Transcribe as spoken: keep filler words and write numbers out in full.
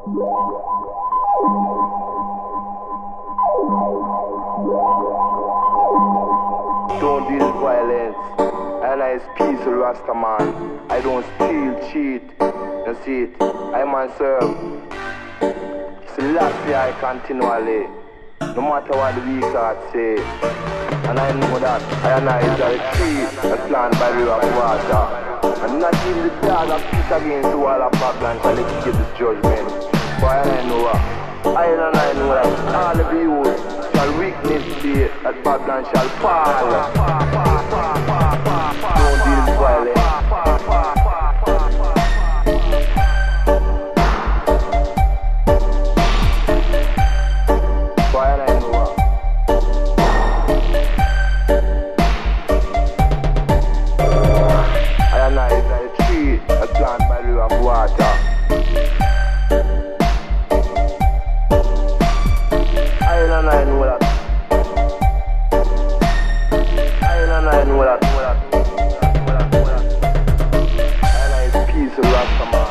Don't deal with violence. And I is peaceful Rasta man. I don't steal, cheat. You see it? I man serve. Selassie I continually. No matter what the weak heart say. And I know that I and I is a tree that's planted by the river of water. And not even the dog that speaks against the wall of Babylon shall escape this judgment. But I know what? I and I know that all of you shall witness the that Babylon shall fall. Don't deal with violence. Come on.